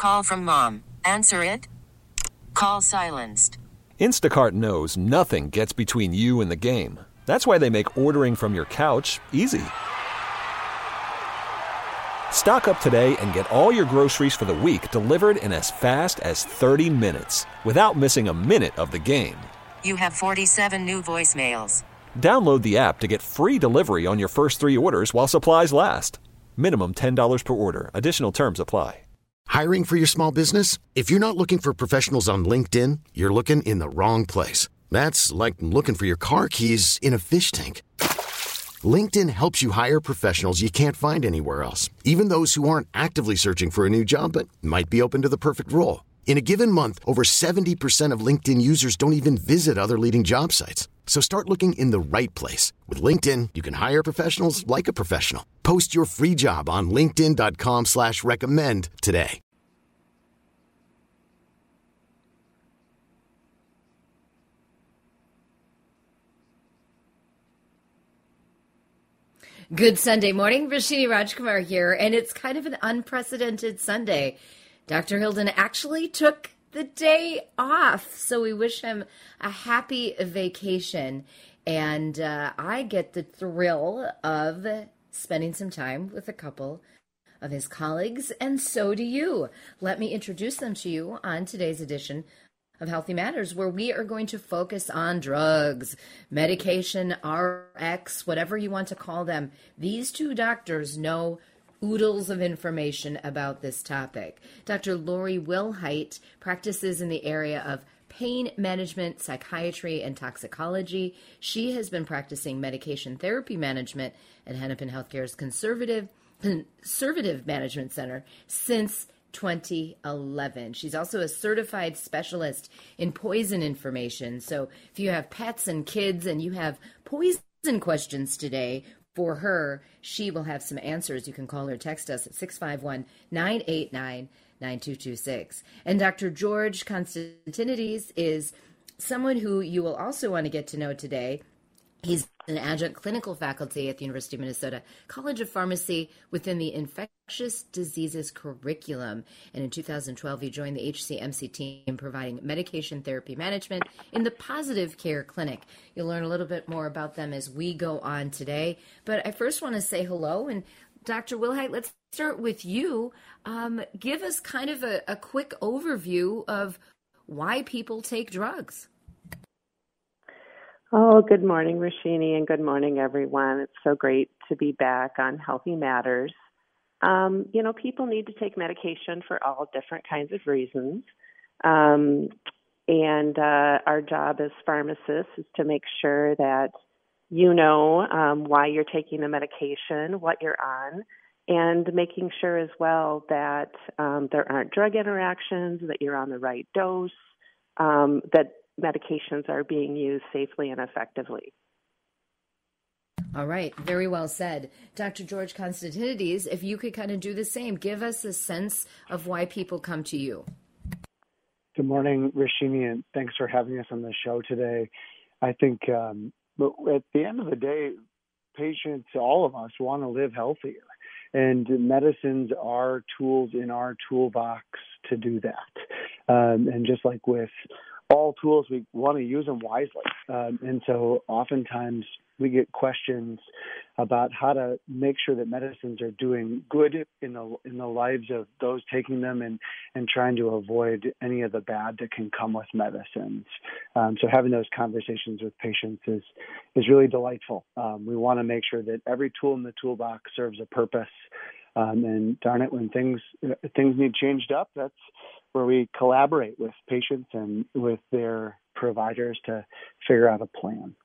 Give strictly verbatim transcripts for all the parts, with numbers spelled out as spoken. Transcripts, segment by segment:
Call from mom. Answer it. Call silenced. Instacart knows nothing gets between you and the game. That's why they make ordering from your couch easy. Stock up today and get all your groceries for the week delivered in as fast as thirty minutes without missing a minute of the game. You have forty-seven new voicemails. Download the app to get free delivery on your first three orders while supplies last. Minimum ten dollars per order. Additional terms apply. Hiring for your small business? If you're not looking for professionals on LinkedIn, you're looking in the wrong place. That's like looking for your car keys in a fish tank. LinkedIn helps you hire professionals you can't find anywhere else, even those who aren't actively searching for a new job but might be open to the perfect role. In a given month, over seventy percent of LinkedIn users don't even visit other leading job sites. So start looking in the right place. With LinkedIn, you can hire professionals like a professional. Post your free job on linkedin.com slash recommend today. Good Sunday morning. Rashini Rajkumar here, and it's kind of an unprecedented Sunday. Doctor Hilden actually took the day off, so we wish him a happy vacation. And uh, I get the thrill of spending some time with a couple of his colleagues, and so do you. Let me introduce them to you on today's edition of Healthy Matters, where we are going to focus on drugs, medication, R X, whatever you want to call them. These two doctors know oodles of information about this topic. Doctor Lori Wilhite practices in the area of pain management, psychiatry, and toxicology. She has been practicing medication therapy management at Hennepin Healthcare's Conservative Conservative Management Center since twenty eleven. She's also a certified specialist in poison information. So if you have pets and kids and you have poison questions today for her, she will have some answers. You can call her, text us at six five one, nine eight nine, nine two two six. And Doctor George Constantinides is someone who you will also want to get to know today. He's an adjunct clinical faculty at the University of Minnesota College of Pharmacy within the infectious diseases curriculum. And in two thousand twelve, he joined the H C M C team providing medication therapy management in the Positive Care Clinic. You'll learn a little bit more about them as we go on today. But I first want to say hello. And Doctor Wilhite, let's start with you. Um, give us kind of a, a quick overview of why people take drugs. Oh, good morning, Rashini, and good morning, everyone. It's so great to be back on Healthy Matters. Um, you know, people need to take medication for all different kinds of reasons. Um, and uh, our job as pharmacists is to make sure that you know um, why you're taking the medication, what you're on, and making sure as well that um, there aren't drug interactions, that you're on the right dose, um, that medications are being used safely and effectively. All right. Very well said. Doctor George Constantinides, if you could kind of do the same, give us a sense of why people come to you. Good morning, Rashini, and thanks for having us on the show today. I think um, at the end of the day, patients, all of us, want to live healthier. And medicines are tools in our toolbox to do that. Um, and just like with all tools, we want to use them wisely. Um, and so oftentimes we get questions about how to make sure that medicines are doing good in the in the lives of those taking them, and, and trying to avoid any of the bad that can come with medicines. Um, so having those conversations with patients is, is really delightful. Um, we want to make sure that every tool in the toolbox serves a purpose. Um, and darn it, when things things need changed up, that's where we collaborate with patients and with their providers to figure out a plan.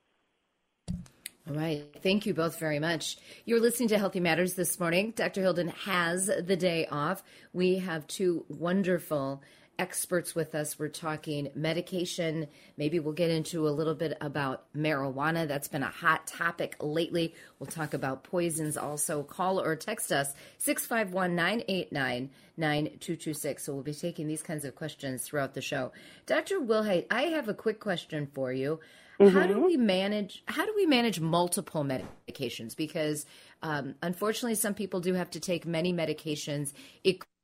All right. Thank you both very much. You're listening to Healthy Matters this morning. Doctor Hilden has the day off. We have two wonderful experts with us. We're talking medication. Maybe we'll get into a little bit about marijuana. That's been a hot topic lately. We'll talk about poisons also. Call or text us six five one, nine eight nine, nine two two six. So we'll be taking these kinds of questions throughout the show. Doctor Wilhite, I have a quick question for you. Mm-hmm. How do we manage, how do we manage multiple medications? Because um, unfortunately, some people do have to take many medications. It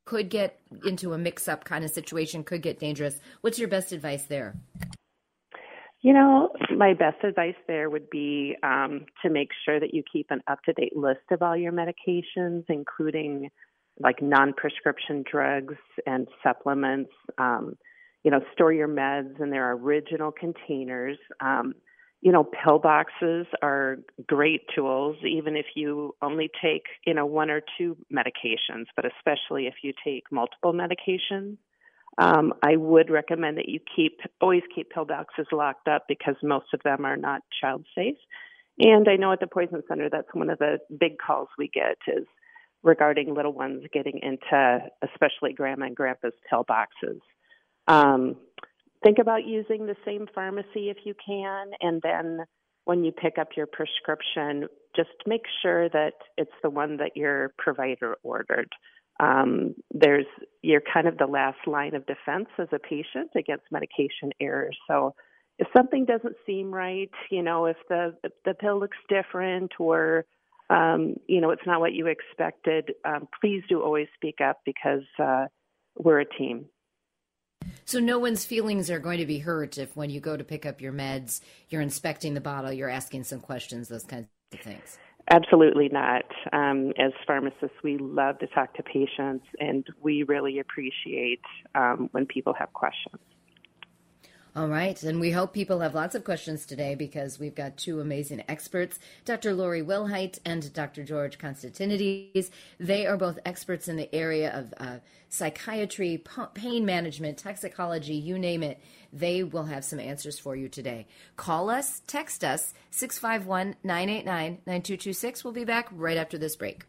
could get into a mix-up kind of situation, could get dangerous. What's your best advice there? You know, my best advice there would be um, to make sure that you keep an up-to-date list of all your medications, including like non-prescription drugs and supplements. Um, you know, store your meds in their original containers. Um, you know, pill boxes are great tools, even if you only take, you know, one or two medications, but especially if you take multiple medications. Um, I would recommend that you keep, always keep pill boxes locked up because most of them are not child safe. And I know at the Poison Center, that's one of the big calls we get is regarding little ones getting into, especially grandma and grandpa's pill boxes. Um, think about using the same pharmacy if you can, and then when you pick up your prescription, just make sure that it's the one that your provider ordered. Um, there's you're kind of the last line of defense as a patient against medication errors. So if something doesn't seem right, you know, if the if the pill looks different or um, you know, it's not what you expected, um, please do always speak up because uh, we're a team. So no one's feelings are going to be hurt if when you go to pick up your meds, you're inspecting the bottle, you're asking some questions, those kinds of things. Absolutely not. Um, as pharmacists, we love to talk to patients, and we really appreciate um, when people have questions. All right, and we hope people have lots of questions today because we've got two amazing experts, Doctor Lori Wilhite and Doctor George Constantinides. They are both experts in the area of uh, psychiatry, pain management, toxicology, you name it. They will have some answers for you today. Call us, text us, six five one, nine eight nine, nine two two six. We'll be back right after this break.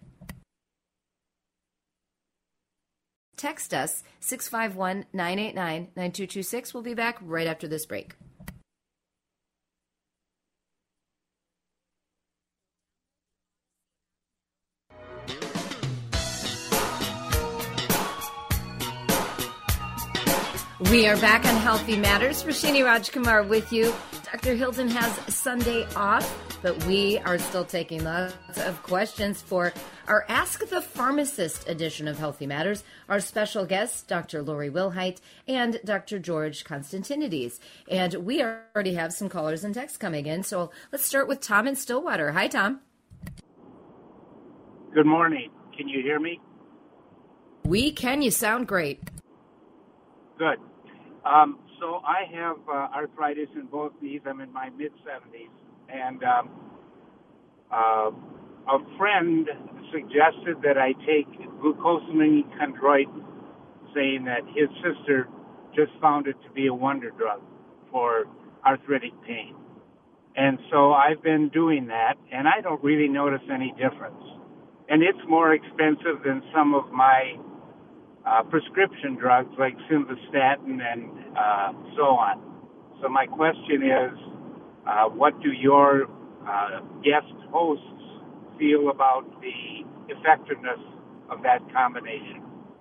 Text us, six five one, nine eight nine, nine two two six. We'll be back right after this break. We are back on Healthy Matters. Rashini Rajkumar with you. Doctor Hilton has Sunday off, but we are still taking lots of questions for our Ask the Pharmacist edition of Healthy Matters. Our special guests, Doctor Lori Wilhite and Doctor George Constantinides. And we already have some callers and texts coming in, so let's start with Tom in Stillwater. Hi, Tom. Good morning. Can you hear me? We can. You sound great. Good. Um, so I have uh, arthritis in both knees. I'm in my mid-seventies. And um, uh, a friend suggested that I take glucosamine chondroitin, saying that his sister just found it to be a wonder drug for arthritic pain. And so I've been doing that, and I don't really notice any difference. And it's more expensive than some of my Uh, prescription drugs like simvastatin and uh, so on. So my question is, uh, what do your uh, guest hosts feel about the effectiveness of that combination?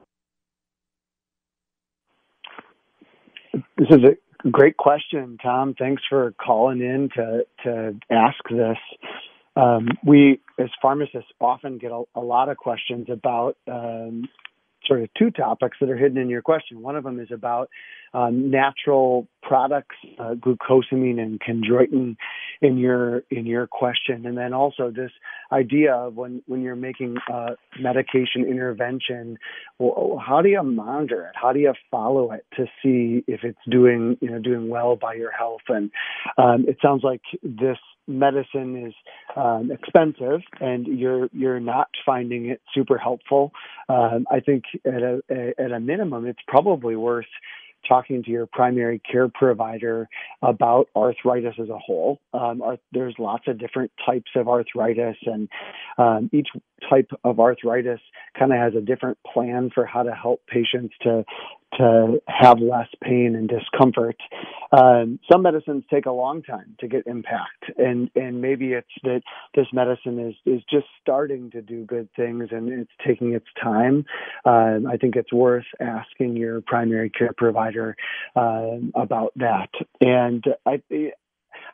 This is a great question, Tom. Thanks for calling in to, to ask this. Um, we, as pharmacists, often get a, a lot of questions about um, sort of two topics that are hidden in your question. One of them is about um, natural products, uh, glucosamine and chondroitin in your in your question, and then also this idea of when, when you're making uh, medication intervention, well, how do you monitor it? How do you follow it to see if it's doing you know doing well by your health? And um, it sounds like this medicine is um, expensive, and you're you're not finding it super helpful. Um, I think at a at a minimum, it's probably worth talking to your primary care provider about arthritis as a whole. Um, are, there's lots of different types of arthritis, and um, each type of arthritis kind of has a different plan for how to help patients to to have less pain and discomfort. Um, some medicines take a long time to get impact, and, and maybe it's that this medicine is, is just starting to do good things and it's taking its time. Uh, I think it's worth asking your primary care provider uh, about that. And I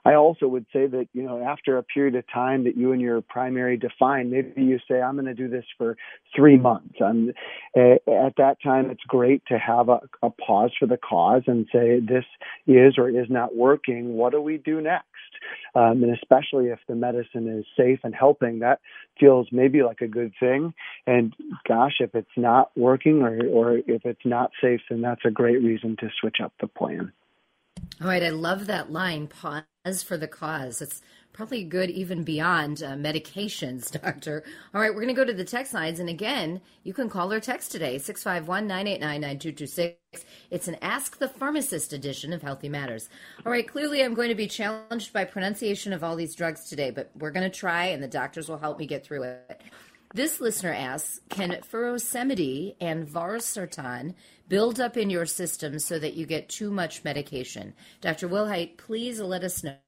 I also would say that, you know, after a period of time that you and your primary define, maybe you say, I'm going to do this for three months. And at that time, it's great to have a, a pause for the cause and say, this is or is not working. What do we do next? Um, and especially if the medicine is safe and helping, that feels maybe like a good thing. And gosh, if it's not working or, or if it's not safe, then that's a great reason to switch up the plan. All right, I love that line, pause for the cause. It's probably good even beyond uh, medications, doctor. All right, we're going to go to the text lines. And again, you can call or text today, six five one, nine eight nine, nine two two six. It's an Ask the Pharmacist edition of Healthy Matters. All right, clearly I'm going to be challenged by pronunciation of all these drugs today, but we're going to try, and the doctors will help me get through it. This listener asks, can furosemide and valsartan build up in your system so that you get too much medication? Doctor Wilhite, please let us know.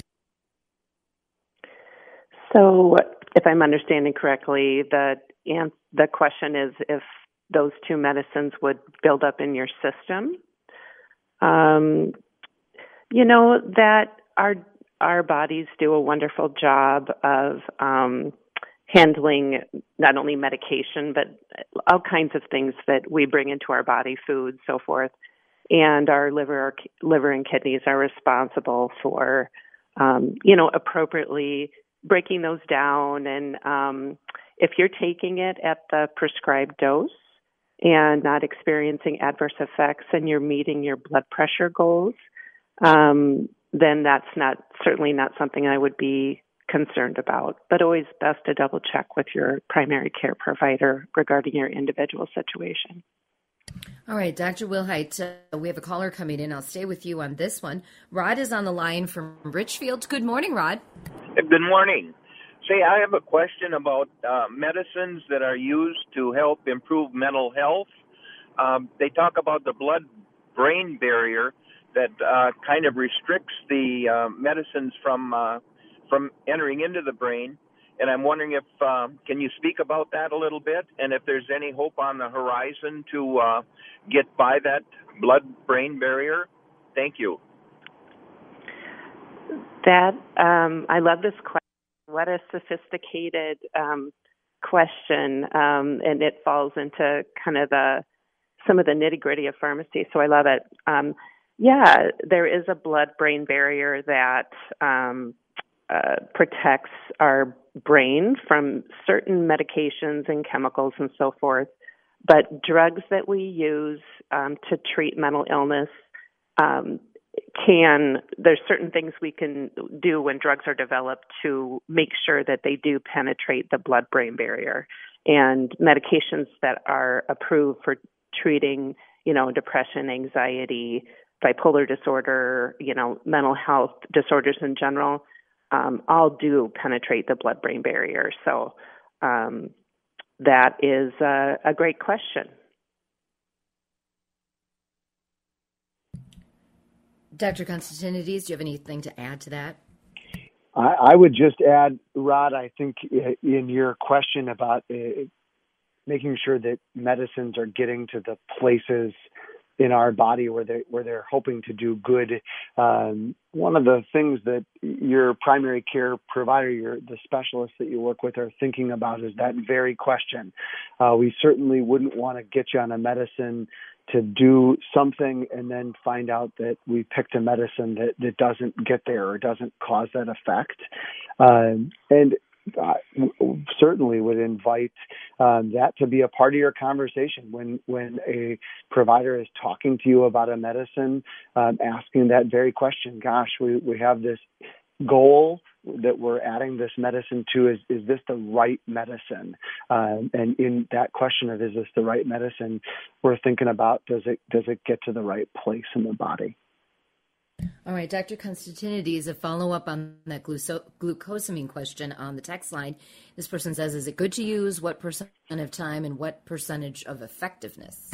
So if I'm understanding correctly, the and the question is if those two medicines would build up in your system. Um, you know, that our our bodies do a wonderful job of um, handling not only medication, but all kinds of things that we bring into our body, food, so forth. And our liver, liver and kidneys are responsible for, um, you know, appropriately breaking those down. And um, if you're taking it at the prescribed dose and not experiencing adverse effects and you're meeting your blood pressure goals, um, then that's not certainly not something I would be concerned about, but always best to double check with your primary care provider regarding your individual situation. All right, Doctor Wilhite, uh, we have a caller coming in. I'll stay with you on this one. Rod is on the line from Richfield. Good morning, Rod. Good morning. Say, I have a question about uh, medicines that are used to help improve mental health. Um, they talk about the blood-brain barrier that uh, kind of restricts the uh, medicines from uh, from entering into the brain. And I'm wondering if, uh, can you speak about that a little bit? And if there's any hope on the horizon to uh, get by that blood-brain barrier? Thank you. That, um, I love this question. What a sophisticated um, question. Um, and it falls into kind of the, some of the nitty-gritty of pharmacy. So I love it. Um, yeah, there is a blood-brain barrier that um, Uh, protects our brain from certain medications and chemicals and so forth. But drugs that we use um, to treat mental illness um, can, there's certain things we can do when drugs are developed to make sure that they do penetrate the blood-brain barrier. And medications that are approved for treating, you know, depression, anxiety, bipolar disorder, you know, mental health disorders in general, Um, all do penetrate the blood-brain barrier. So um, that is a, a great question. Doctor Constantinides, do you have anything to add to that? I, I would just add, Rod, I think in your question about uh, making sure that medicines are getting to the places in our body where they where they're hoping to do good. Um, one of the things that your primary care provider, your the specialists that you work with, are thinking about is that very question. Uh, we certainly wouldn't want to get you on a medicine to do something and then find out that we picked a medicine that, that doesn't get there or doesn't cause that effect. Um, and I certainly would invite um, that to be a part of your conversation when when a provider is talking to you about a medicine, um, asking that very question. Gosh, we, we have this goal that we're adding this medicine to. Is, is this the right medicine? Um, and in that question of is this the right medicine, we're thinking about does it does it get to the right place in the body? All right, Doctor Constantinides, a follow-up on that gluco- glucosamine question on the text line. This person says, is it good to use? What percent of time and what percentage of effectiveness?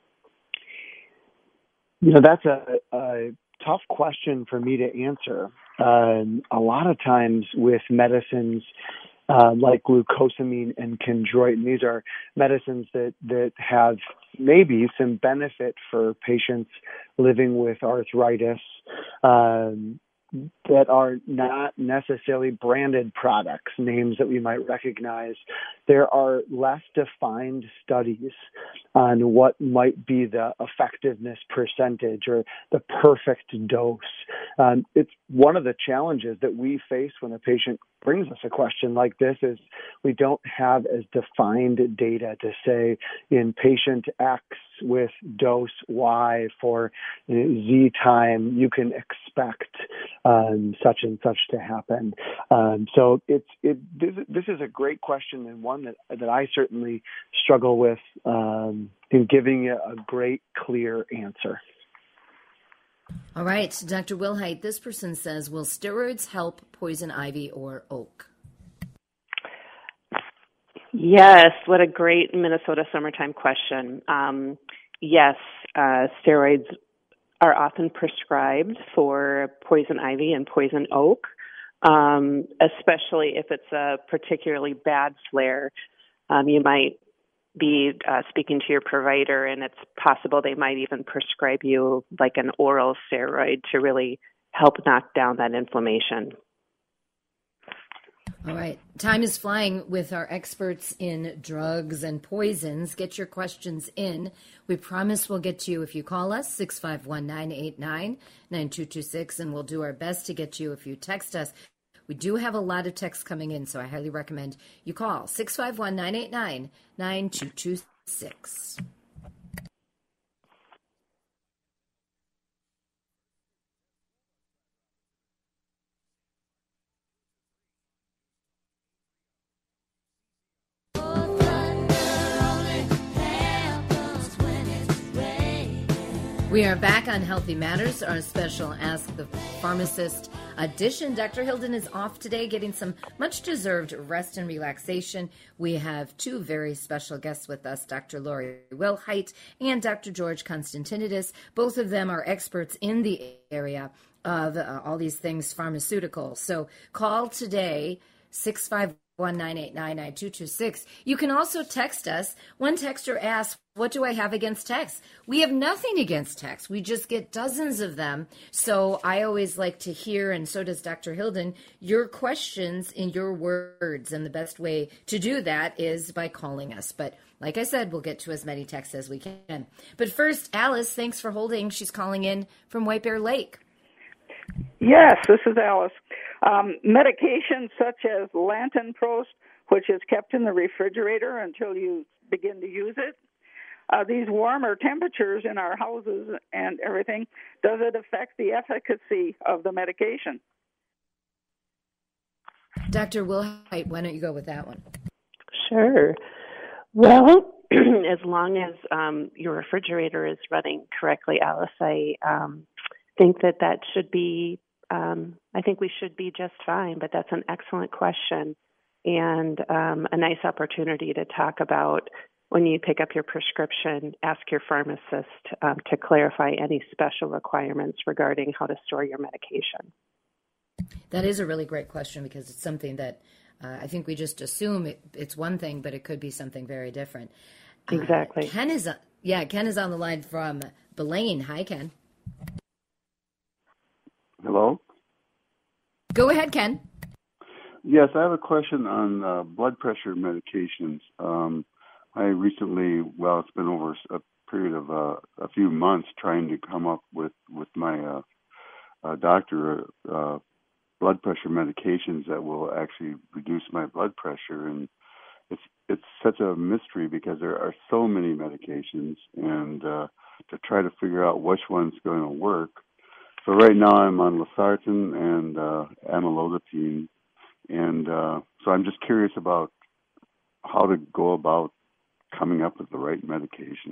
You know, that's a, a tough question for me to answer. Um, a lot of times with medicines uh, like glucosamine and chondroitin, these are medicines that, that have maybe some benefit for patients living with arthritis. Um, that are not necessarily branded products, names that we might recognize. There are less defined studies on what might be the effectiveness percentage or the perfect dose. Um, it's one of the challenges that we face when a patient brings us a question like this is we don't have as defined data to say in patient X with dose Y for you know, Z time, you can expect um, such and such to happen. Um, so it's it this, this is a great question and one that that I certainly struggle with um, in giving you a great, clear answer. All right, Doctor Wilhite, this person says, will steroids help poison ivy or oak? Yes, what a great Minnesota summertime question. Um, yes, uh, steroids are often prescribed for poison ivy and poison oak, um, especially if it's a particularly bad flare. Um, you might be uh, speaking to your provider, and it's possible they might even prescribe you like an oral steroid to really help knock down that inflammation. All right. Time is flying with our experts in drugs and poisons. Get your questions in. We promise we'll get to you if you call us, six five one, nine eight nine, nine two two six, and we'll do our best to get to you if you text us. We do have a lot of texts coming in, so I highly recommend you call, six five one, nine eight nine, nine two two six. We are back on Healthy Matters, our special Ask the Pharmacist edition. Doctor Hilden is off today, getting some much-deserved rest and relaxation. We have two very special guests with us, Doctor Lori Wilhite and Doctor George Constantinidis. Both of them are experts in the area of uh, all these things pharmaceutical. So call today, six five one, nine eight nine, nine two two six. You can also text us. One texter asks, what do I have against text? We have nothing against text. We just get dozens of them. So I always like to hear, and so does Doctor Hilden, your questions in your words. And the best way to do that is by calling us. But like I said, we'll get to as many texts as we can. But first, Alice, thanks for holding. She's calling in from White Bear Lake. Yes, this is Alice. Um, medications such as Lantenprost, which is kept in the refrigerator until you begin to use it, uh, these warmer temperatures in our houses and everything, does it affect the efficacy of the medication? Doctor Wilhite, why don't you go with that one? Sure. Well, as long as um, your refrigerator is running correctly, Alice, I um, think that that should be, um, I think we should be just fine, but that's an excellent question and um, a nice opportunity to talk about when you pick up your prescription, ask your pharmacist um, to clarify any special requirements regarding how to store your medication. That is a really great question because it's something that uh, I think we just assume it, it's one thing, but it could be something very different. Exactly. Uh, Ken is, uh, yeah, Ken is on the line from Belaine. Hi, Ken. Hello? Go ahead, Ken. Yes, I have a question on uh, blood pressure medications. Um, I recently, well, it's been over a period of uh, a few months trying to come up with, with my uh, uh, doctor uh, blood pressure medications that will actually reduce my blood pressure. And it's it's such a mystery because there are so many medications and uh, to try to figure out which one's going to work. So right now I'm on losartan and uh, amlodipine. And uh, so I'm just curious about how to go about coming up with the right medication.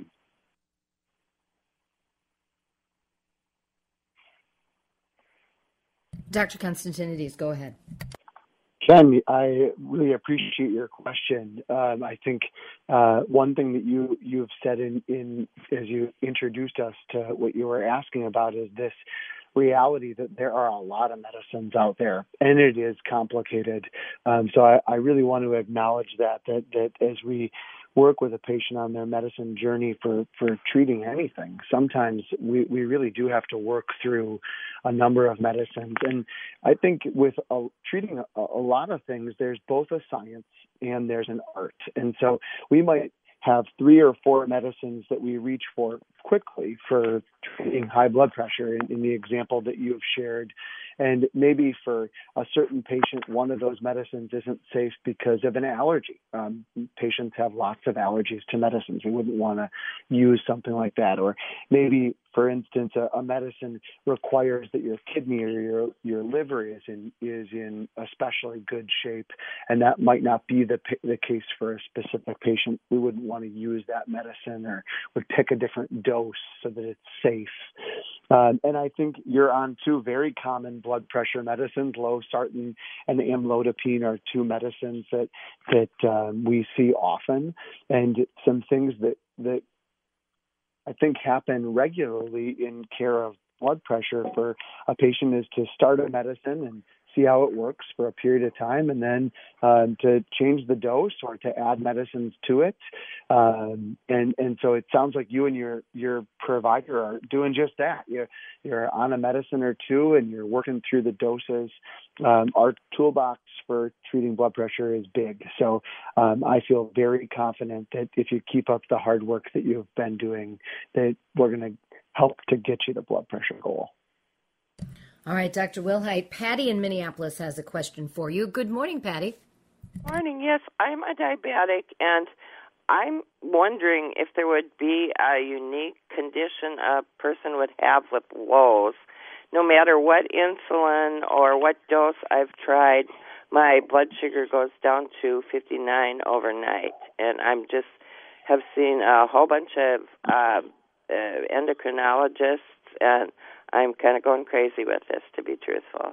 Doctor Constantinides, go ahead. Ken, I really appreciate your question. Um, I think uh, one thing that you you've said in, in as you introduced us to what you were asking about is this reality that there are a lot of medicines out there, and it is complicated. Um, so I, I really want to acknowledge that, that that as we work with a patient on their medicine journey for, for treating anything, sometimes we, we really do have to work through a number of medicines. And I think with a, treating a, a lot of things, there's both a science and there's an art. And so we might have three or four medicines that we reach for quickly for treating high blood pressure in, in the example that you've shared. And maybe for a certain patient, one of those medicines isn't safe because of an allergy. Um, patients have lots of allergies to medicines. We wouldn't want to use something like that. Or maybe, for instance, a, a medicine requires that your kidney or your your liver is in is in especially good shape, and that might not be the the case for a specific patient. We wouldn't want to use that medicine, or would pick a different dose so that it's safe. Um, and I think you're on two very common blood pressure medicines. Losartan and amlodipine are two medicines that that um, we see often, and some things that that I think happen regularly in care of blood pressure for a patient is to start a medicine and see how it works for a period of time, and then um, to change the dose or to add medicines to it. Um, and, and so it sounds like you and your, your provider are doing just that. You're, you're on a medicine or two and you're working through the doses. Um, our toolbox for treating blood pressure is big. So um, I feel very confident that if you keep up the hard work that you've been doing, that we're going to help to get you the blood pressure goal. All right, Doctor Wilhite, Patty in Minneapolis has a question for you. Good morning, Patty. Morning. Yes, I'm a diabetic, and I'm wondering if there would be a unique condition a person would have with lows. No matter what insulin or what dose I've tried, my blood sugar goes down to fifty-nine overnight, and I'm just have seen a whole bunch of uh, uh, endocrinologists, and I'm kind of going crazy with this, to be truthful.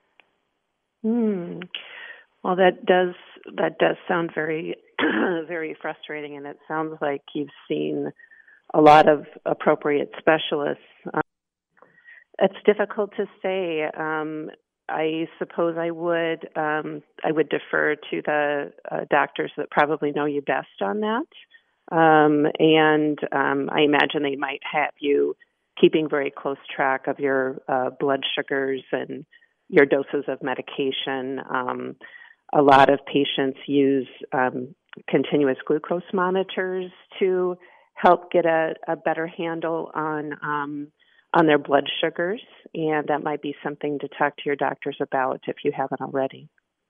Hmm. Well, that does that does sound very, very frustrating, and it sounds like you've seen a lot of appropriate specialists. Um, it's difficult to say. Um, I suppose I would um, I would defer to the uh, doctors that probably know you best on that, um, and um, I imagine they might have you keeping very close track of your uh, blood sugars and your doses of medication. Um, a lot of patients use um, continuous glucose monitors to help get a, a better handle on um, on their blood sugars, and that might be something to talk to your doctors about if you haven't already.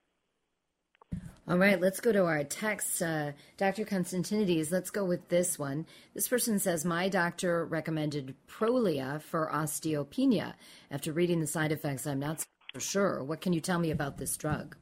All right, let's go to our text. Uh, Doctor Constantinides, let's go with this one. This person says, my doctor recommended Prolia for osteopenia. After reading the side effects, I'm not so sure. What can you tell me about this drug?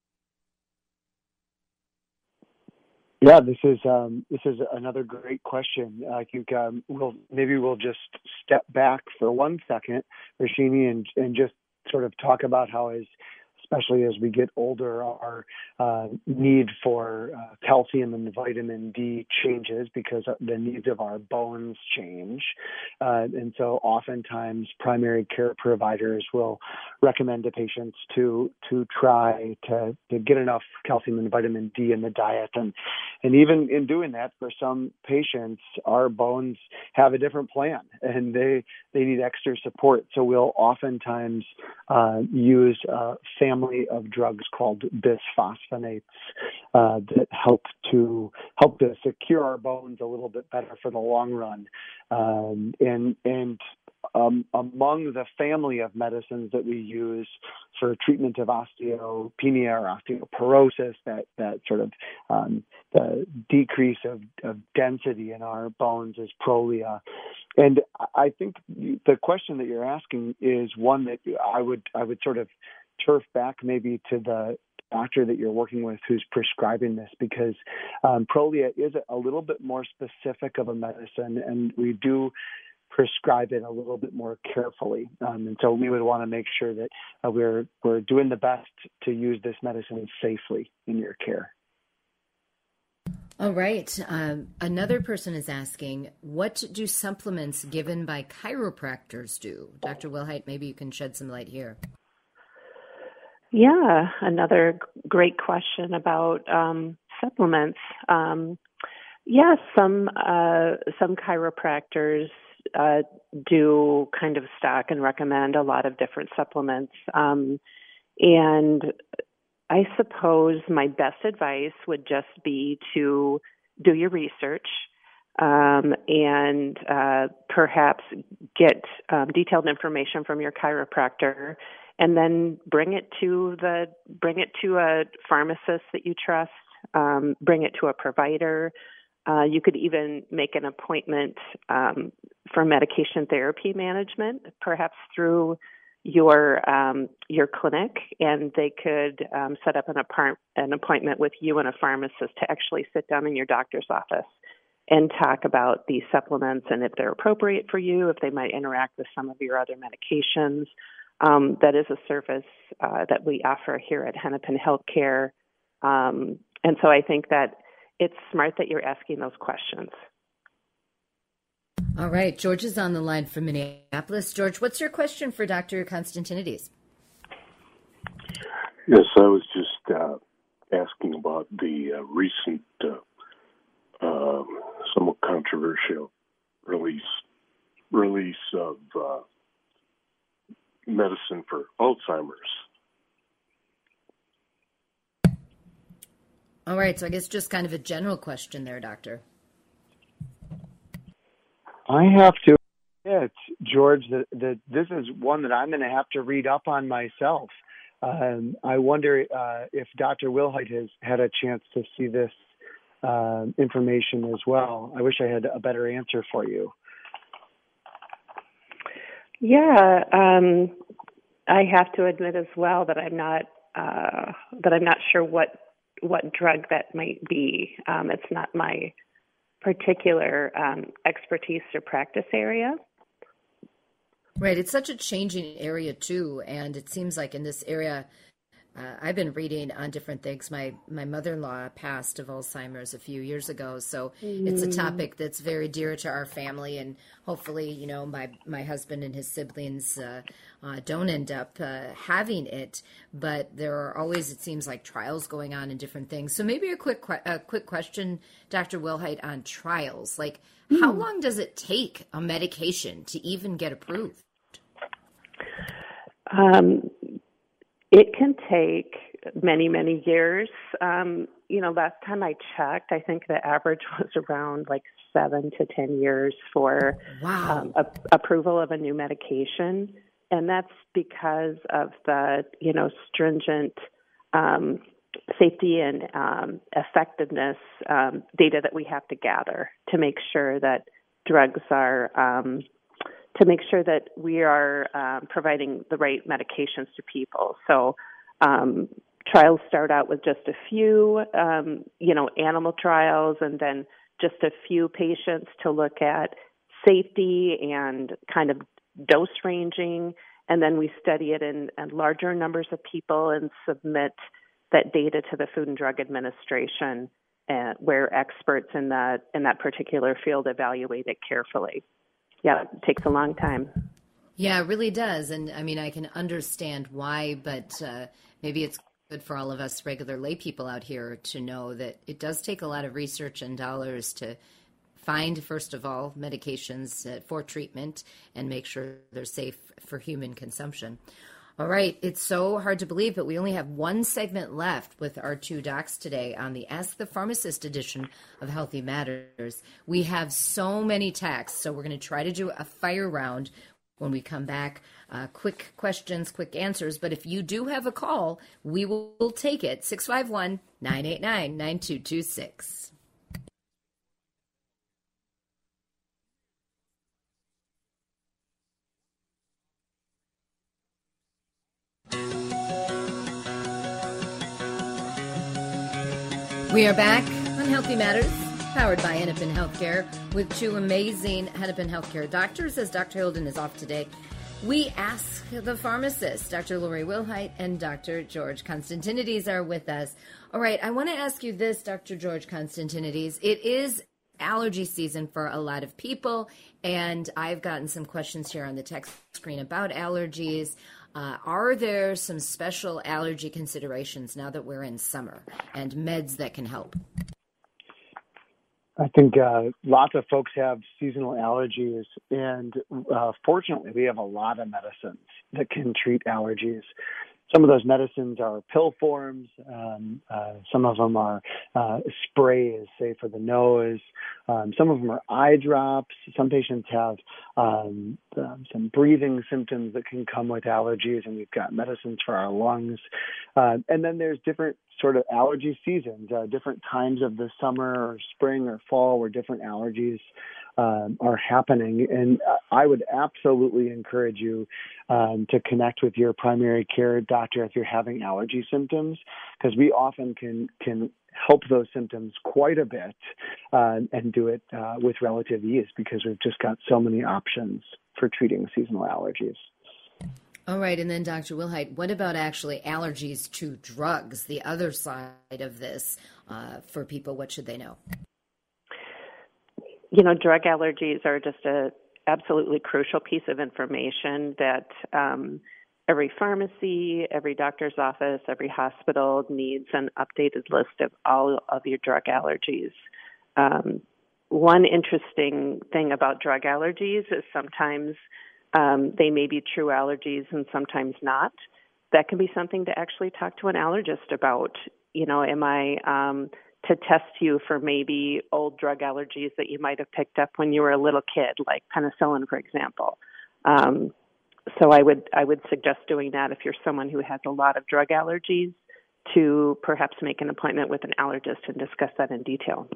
Yeah, this is um, this is another great question. I think um, we'll maybe we'll just step back for one second, Rashini, and and just sort of talk about how as especially as we get older, our uh, need for uh, calcium and vitamin D changes because the needs of our bones change. Uh, and so oftentimes primary care providers will recommend to patients to to try to, to get enough calcium and vitamin D in the diet. And, and even in doing that, for some patients, our bones have a different plan and they, they need extra support. So we'll oftentimes uh, use uh, family of drugs called bisphosphonates uh, that help to help to secure our bones a little bit better for the long run. Um, and and um, among the family of medicines that we use for treatment of osteopenia or osteoporosis, that that sort of um, the decrease of, of density in our bones is Prolia. And I think the question that you're asking is one that I would I would sort of turf back maybe to the doctor that you're working with who's prescribing this, because um, Prolia is a little bit more specific of a medicine, and we do prescribe it a little bit more carefully. Um, and so we would want to make sure that uh, we're we're doing the best to use this medicine safely in your care. All right. Um, another person is asking, what do supplements given by chiropractors do? Doctor Wilhite, maybe you can shed some light here. Yeah, another great question about um, supplements. Um, Yes, some uh, some chiropractors uh, do kind of stock and recommend a lot of different supplements. Um, and I suppose my best advice would just be to do your research um, and uh, perhaps get um, detailed information from your chiropractor, and then bring it to the bring it to a pharmacist that you trust. Um, bring it to a provider. Uh, you could even make an appointment um, for medication therapy management, perhaps through your um, your clinic, and they could um, set up an, apart- an appointment with you and a pharmacist to actually sit down in your doctor's office and talk about these supplements and if they're appropriate for you, if they might interact with some of your other medications. Um, that is a service uh, that we offer here at Hennepin Healthcare. Um, and so I think that it's smart that you're asking those questions. All right. George is on the line from Minneapolis. George, what's your question for Doctor Constantinides? Yes, I was just uh, asking about the uh, recent, uh, uh, somewhat controversial release release of uh, medicine for Alzheimer's. All right, so I guess just kind of a general question there, Doctor. I have to admit, George, that, that this is one that I'm going to have to read up on myself. Um, I wonder uh, if Doctor Wilhite has had a chance to see this uh, information as well. I wish I had a better answer for you. Yeah, um, I have to admit as well that I'm not uh, that I'm not sure what what drug that might be. Um, it's not my particular um, expertise or practice area. Right. It's such a changing area, too. And it seems like in this area, uh, I've been reading on different things. My, my mother-in-law passed of Alzheimer's a few years ago. So mm. it's a topic that's very dear to our family. And hopefully, you know, my, my husband and his siblings uh, uh, don't end up uh, having it. But there are always, it seems like, trials going on and different things. So maybe a quick, a quick question, Doctor Wilhite, on trials. Like, mm. how long does it take a medication to even get approved? Um, it can take many, many years. Um, you know, last time I checked, I think the average was around like seven to ten years for wow. um, a, approval of a new medication. And that's because of the, you know, stringent um, safety and um, effectiveness um, data that we have to gather to make sure that drugs are um, to make sure that we are um, providing the right medications to people. So um, trials start out with just a few, um, you know, animal trials, and then just a few patients to look at safety and kind of dose ranging. And then we study it in, in larger numbers of people and submit that data to the Food and Drug Administration, uh, where experts in that in that particular field evaluate it carefully. Yeah, it takes a long time. Yeah, it really does. And I mean, I can understand why, but uh, maybe it's good for all of us regular lay people out here to know that it does take a lot of research and dollars to find, first of all, medications uh, for treatment and make sure they're safe for human consumption. All right, it's so hard to believe, but we only have one segment left with our two docs today on the Ask the Pharmacist edition of Healthy Matters. We have so many texts, so we're going to try to do a fire round when we come back. Uh, quick questions, quick answers, but if you do have a call, we will take it. six five one, nine eight nine, nine two two six. We are back on Healthy Matters, powered by Hennepin Healthcare, with two amazing Hennepin Healthcare doctors. As Doctor Hilden is off today, we ask the pharmacists, Doctor Lori Wilhite and Doctor George Constantinides are with us. All right, I want to ask you this, Doctor George Constantinides. It is allergy season for a lot of people, and I've gotten some questions here on the text screen about allergies. Uh, are there some special allergy considerations now that we're in summer and meds that can help? I think uh, lots of folks have seasonal allergies, and uh, fortunately, we have a lot of medicines that can treat allergies. Some of those medicines are pill forms. Um, uh, some of them are uh, sprays, say, for the nose. Um, some of them are eye drops. Some patients have um, um, some breathing symptoms that can come with allergies, and we've got medicines for our lungs. Uh, and then there's different sort of allergy seasons, uh, different times of the summer or spring or fall where different allergies um, are happening. And I would absolutely encourage you um, to connect with your primary care doctor if you're having allergy symptoms, because we often can can help those symptoms quite a bit uh, and do it uh, with relative ease because we've just got so many options for treating seasonal allergies. All right, and then Doctor Wilhite, what about actually allergies to drugs, the other side of this uh, for people? What should they know? You know, drug allergies are just a absolutely crucial piece of information that um, every pharmacy, every doctor's office, every hospital needs an updated list of all of your drug allergies. Um, one interesting thing about drug allergies is sometimes um, they may be true allergies and sometimes not. That can be something to actually talk to an allergist about. You know, am I um, to test you for maybe old drug allergies that you might have picked up when you were a little kid, like penicillin, for example. Um, so I would I would suggest doing that if you're someone who has a lot of drug allergies, to perhaps make an appointment with an allergist and discuss that in detail.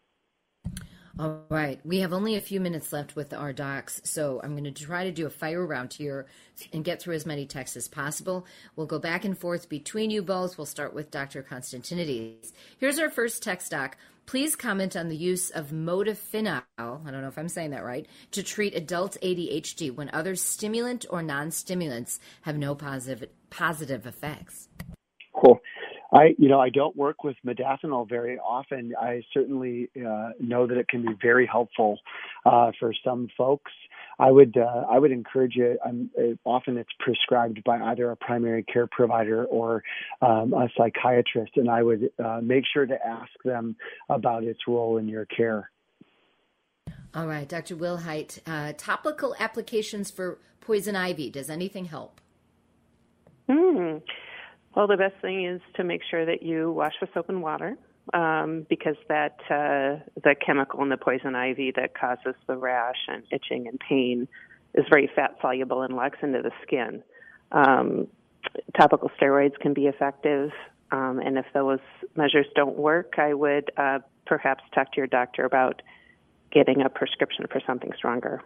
All right. We have only a few minutes left with our docs, so I'm going to try to do a fire round here and get through as many texts as possible. We'll go back and forth between you both. We'll start with Doctor Constantinides. Here's our first text, Doc. Please comment on the use of modafinil, I don't know if I'm saying that right, to treat adult A D H D when other stimulant or non-stimulants have no positive positive effects. Cool. I, you know, I don't work with modafinil very often. I certainly uh, know that it can be very helpful uh, for some folks. I would, uh, I would encourage you. Um, often it's prescribed by either a primary care provider or um, a psychiatrist, and I would uh, make sure to ask them about its role in your care. All right, Doctor Wilhite, uh, topical applications for poison ivy. Does anything help? Hmm. Well, the best thing is to make sure that you wash with soap and water um, because that uh, the chemical in the poison ivy that causes the rash and itching and pain is very fat soluble and locks into the skin. Um, topical steroids can be effective, um, and if those measures don't work, I would uh, perhaps talk to your doctor about getting a prescription for something stronger.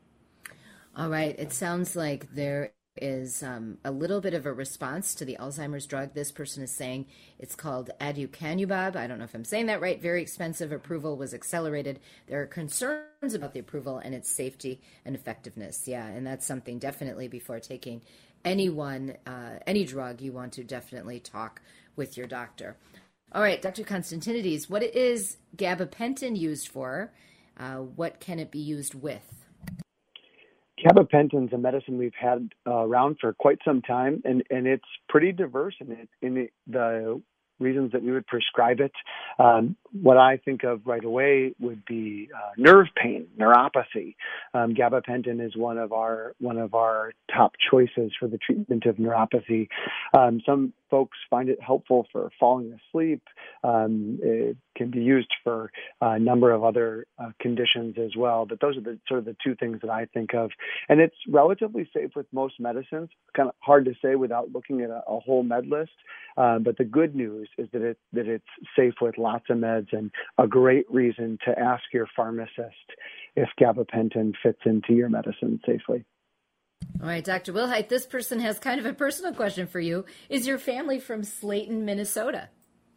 All right. It sounds like there is um, a little bit of a response to the Alzheimer's drug. This person is saying it's called aducanumab. I don't know if I'm saying that right. Very expensive. Approval was accelerated. There are concerns about the approval and its safety and effectiveness. Yeah, and that's something definitely before taking anyone, uh, any drug, you want to definitely talk with your doctor. All right, Doctor Constantinides, what is gabapentin used for? Uh, what can it be used with? Gabapentin is a medicine we've had uh, around for quite some time, and, and it's pretty diverse in it, in it, the reasons that we would prescribe it. Um, what I think of right away would be uh, nerve pain, neuropathy. Um, gabapentin is one of our one of our top choices for the treatment of neuropathy. Um, some folks find it helpful for falling asleep. Um, it can be used for a number of other uh, conditions as well. But those are the sort of the two things that I think of. And it's relatively safe with most medicines. Kind of hard to say without looking at a, a whole med list. Uh, but the good news is that it that it's safe with lots of meds, and a great reason to ask your pharmacist if gabapentin fits into your medicine safely. All right, Doctor Wilhite, this person has kind of a personal question for you. Is your family from Slayton, Minnesota?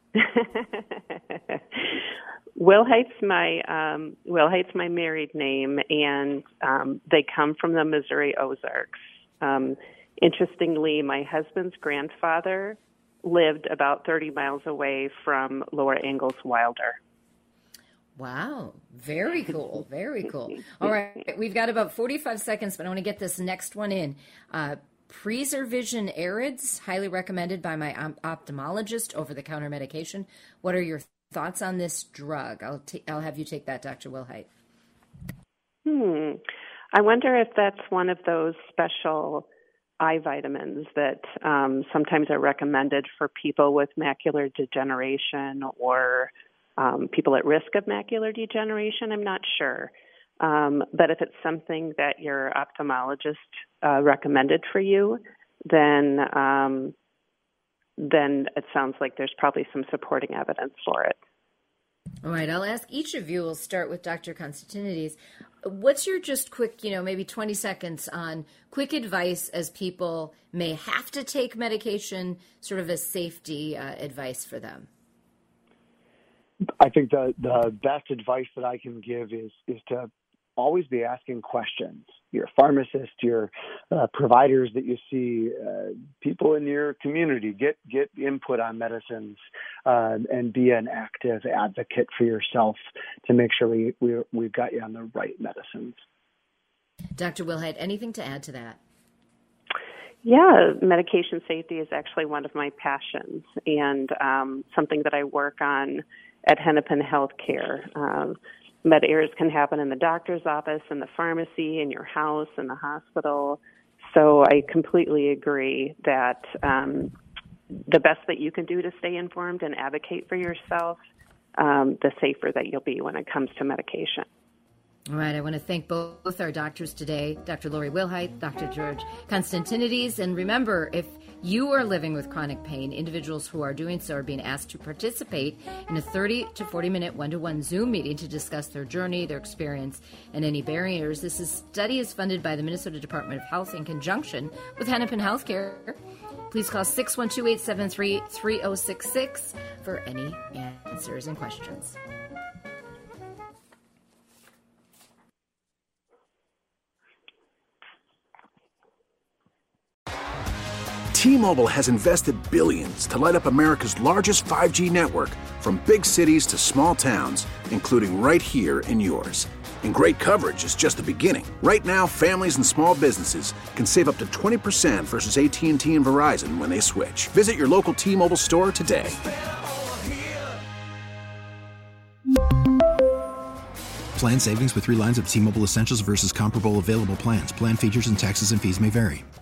Wilhite's my um, Wilhite's my married name, and um, they come from the Missouri Ozarks. Um, interestingly, my husband's grandfather lived about thirty miles away from Lower Angles Wilder. Wow. Very cool. Very cool. All right. We've got about forty-five seconds, but I want to get this next one in. Uh, Preservision Arids, highly recommended by my ophthalmologist, over-the-counter medication. What are your thoughts on this drug? I'll t- I'll have you take that, Doctor Wilhite. Hmm. I wonder if that's one of those special eye vitamins that um, sometimes are recommended for people with macular degeneration or um, people at risk of macular degeneration. I'm not sure. Um, but if it's something that your ophthalmologist uh, recommended for you, then um, then it sounds like there's probably some supporting evidence for it. All right, I'll ask each of you. We'll start with Doctor Constantinides. What's your just quick, you know, maybe twenty seconds on quick advice as people may have to take medication, sort of as safety uh, advice for them? I think the, the best advice that I can give is is to always be asking questions. Your pharmacist, your uh, providers that you see, uh, people in your community, get get input on medicines uh, and be an active advocate for yourself to make sure we, we, we've got you on the right medicines. Doctor Wilhite, anything to add to that? Yeah, medication safety is actually one of my passions and um, something that I work on at Hennepin Healthcare. Um, Med errors can happen in the doctor's office, in the pharmacy, in your house, in the hospital. So I completely agree that um, the best that you can do to stay informed and advocate for yourself, um, the safer that you'll be when it comes to medication. All right, I want to thank both our doctors today, Doctor Lori Wilhite, Doctor George Constantinides. And remember, if you are living with chronic pain, individuals who are doing so are being asked to participate in a thirty to forty minute one-to-one Zoom meeting to discuss their journey, their experience, and any barriers. This is, study is funded by the Minnesota Department of Health in conjunction with Hennepin Healthcare. Please call six one two, eight seven three, three zero six six for any answers and questions. T-Mobile has invested billions to light up America's largest five G network, from big cities to small towns, including right here in yours. And great coverage is just the beginning. Right now, families and small businesses can save up to twenty percent versus A T and T and Verizon when they switch. Visit your local T-Mobile store today. Plan savings with three lines of T-Mobile Essentials versus comparable available plans. Plan features and taxes and fees may vary.